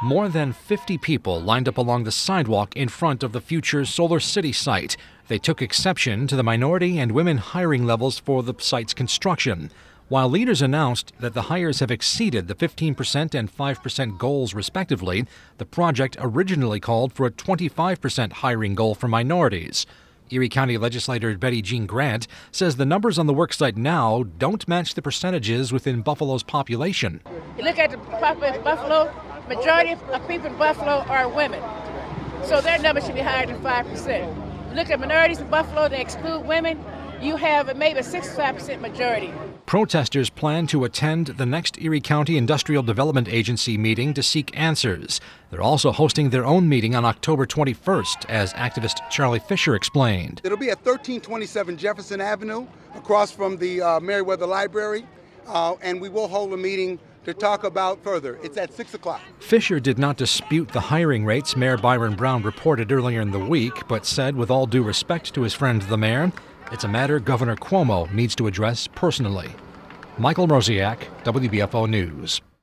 More than 50 people lined up along the sidewalk in front of the future Solar City site. They took exception to the minority and women hiring levels for the site's construction. While leaders announced that the hires have exceeded the 15% and 5% goals respectively, the project originally called for a 25% hiring goal for minorities. Erie County legislator Betty Jean Grant says the numbers on the worksite now don't match the percentages within Buffalo's population. You look at the population of Buffalo, majority of people in Buffalo are women. So their number should be higher than 5%. You look at minorities in Buffalo, they exclude women, you have maybe a 65% majority. Protesters plan to attend the next Erie County Industrial Development Agency meeting to seek answers. They're also hosting their own meeting on October 21st, as activist Charlie Fisher explained. It'll be at 1327 Jefferson Avenue, across from the Meriwether Library, and we will hold a meeting to talk about further. It's at 6 o'clock. Fisher did not dispute the hiring rates Mayor Byron Brown reported earlier in the week, but said, with all due respect to his friend the mayor, it's a matter Governor Cuomo needs to address personally. Michael Mroziak, WBFO News.